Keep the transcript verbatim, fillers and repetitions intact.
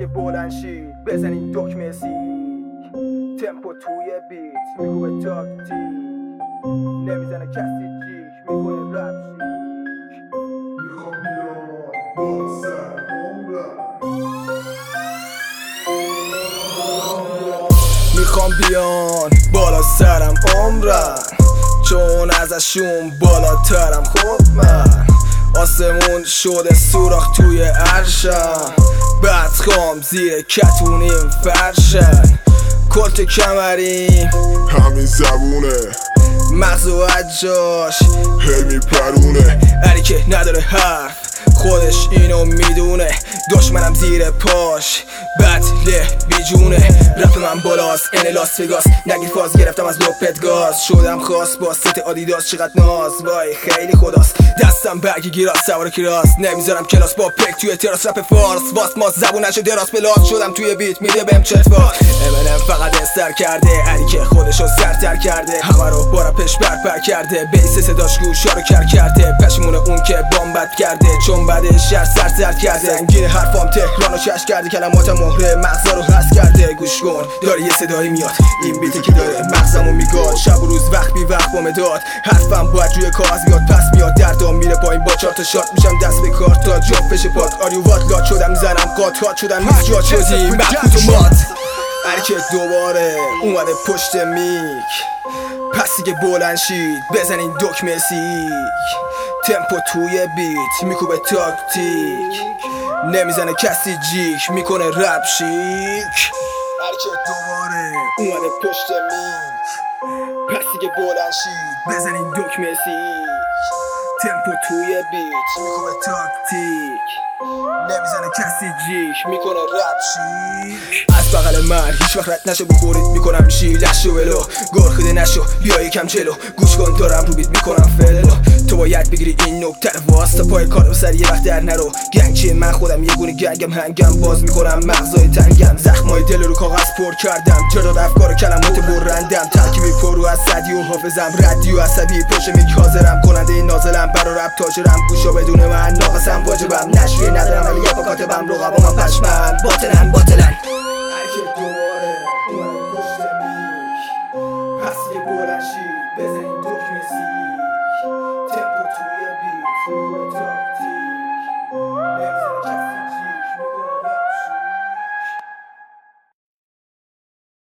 که بلند شید بزنین دکمه سی تمپو توی بیت میگوه تاکتیک نمیزنه کسی جیک میکنه رپ شیک میخوام بیام بالا سر میخوام بیان بالا سرم عمرن چون ازشون بالاترم خب من آسمون شده سوراخ توی عرشم بدخوام زیر کتونیم فرشن کلت کمریم همین زبونه مغز و عجاش هی میپرونه علی که نداره حرف خودش اینو میدونه دشمنم زیر پاش بطله بیجونه رپ من بالاست این لاس وگاس نگیر فاز گرفتم از لپت گاز شدم خاص با ست آدیداس چقدر ناز وای خیلی خداست دستم برگی گیراس سوار کراس نمیذارم کلاس با پک توی تراس رپ فارس واس ماس زبونش دراس بلاس شدم توی بیت میده بهم چتفا امنم فقط استر کرده علی که خودشو سرتر کرده همه رو با رپش برپر کرده بیس صداش گوشا رو کر کرده پشمونه اون که بامبت کرده چون بعدش شهر سرسر کرده زنگین حرفام تهرانو کش کرده کلمات مهره مغزا رو حس کرده گوش کن داره یه صدایی میاد این بیتی که داره مغزمو میگاد شب و روز وقت بی وقت با مداد حرفم باید روی کاغذ بیاد پس میاد دردام میره پایین با چهار تا شات میشم دست به کار تا جاب بشه پات آریو وات لات شدم میزنم قاطعات شدم میز جات شدی مخوط و مات هرکه دوباره اومده پشت میک پس دیگه بلند شید بزنین دکمه سیک تمپو توی بیت میکوبه تاکتیک نمیزنه کسی جیک میکنه رپ شیک هرکه دوباره اومده پشت میک پس دیگه بلند شید بزنین دکمه سیک تمپو توی بیت میکوبه تاکتیک نمیزنه کسی جیک میکنه رپ شیک از بغل من هیچ وقت رد نشو بخورید میکنم چی لشو ولو گرخیده نشو بیا یکم جلو گوش کن دارم رو بیت میکنم فلو تو باید بگیری این نکته رو واسه پای کارو سر یه وقت در نرو گنگ چیه من خودم یه گونه گنگم هنگم باز میکنم مغزای تنگم زخمای دل رو کاغذ پر کردم جداد افکار کلمات برندم ترکیبی پرو از صدی و حافظم ردی و عصبی پشت میک حاضرم کننده نازلم برا رپ تاجرم گوشا بدون من ناقصم واجبم نشریه ندارم ولی یه کاتبم رقبام پشمن باطلن باطلن هرکه دوباره اومده پشت میک پس یه بلند شید بزنید